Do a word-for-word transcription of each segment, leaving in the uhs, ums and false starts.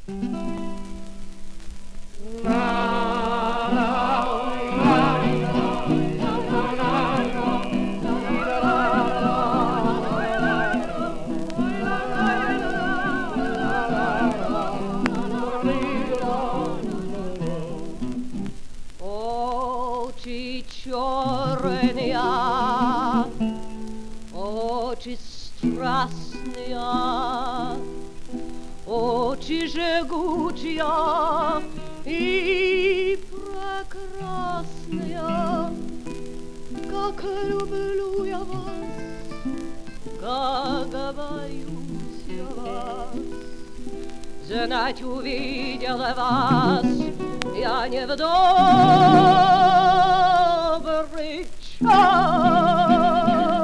Очи черные, очи страстные, очи жгучие и прекрасные. Как люблю я вас, как боюсь я вас. Знать увидела вас я не в добрый час.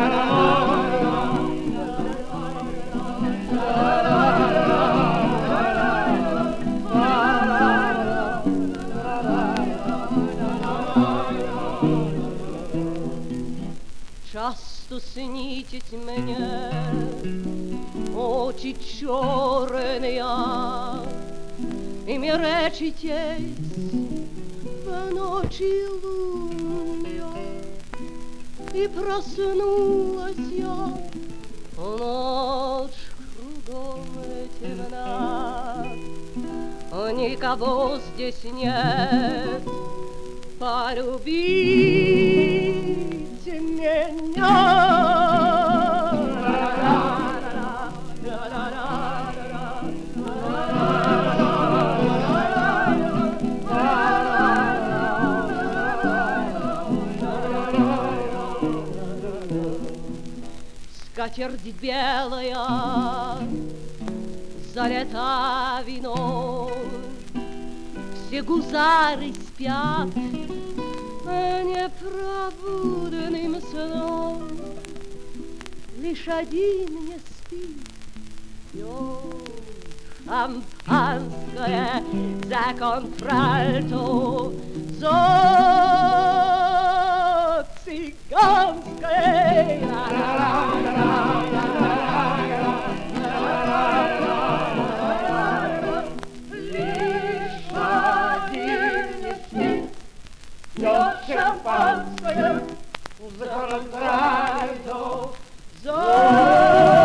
Часто снитесь мне очи черные, и мерещитесь в ночи лунные, и проснулась я, ночь кругом темна, никого здесь нет, полюбите меня. Скатерть белая залита вином, все гусары спят непробудным сном, лишь один не спит, пьет шампанское за контральто, за цыганское. Пьет шампанское за контральто, за